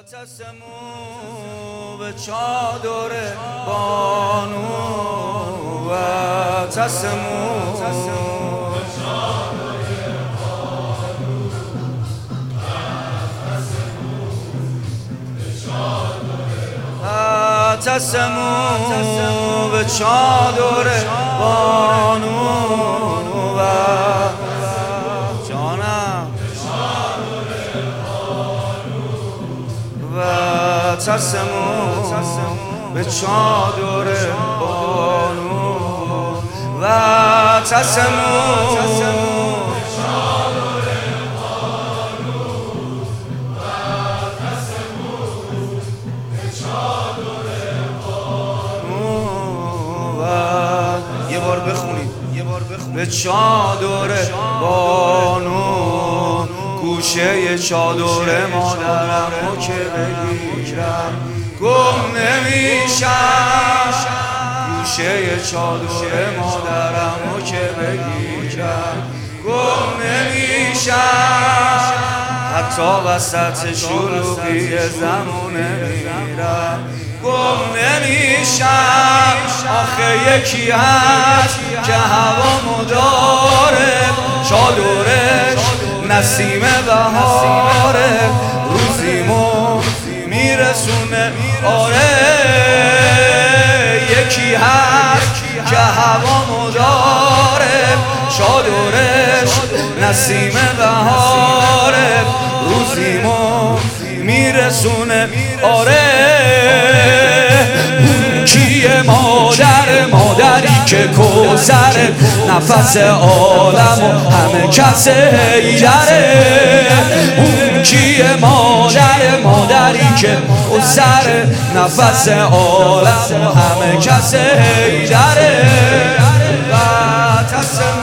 واعتصموا به چادر بانو واعتصموا به چادر بانو واعتصموا به چادر بانو واعتصموا به چادر بانو واعتصموا به چادر بانو واعتصموا به چادر بانو یه بار بخونید به چادر بانو گوشه چادر مادرمو که بگیرم گم نمیشم گوشه چادر مادرمو که بگیرم گم نمیشم حتی وسط شلوغی زمونه میرم گم نمیشم آخه یکی هست که هوامو داره چادرش نسیم بهاره روزیمو میرسونه آره یکی هست که هوامو داره چادرش نسیم بهاره روزیمو میرسونه آره کیه مادری که کوثر نفس عالم و همه کس حیدره اون کیه مادری که کوثر نفس عالم و همه کس حیدره واعتصموا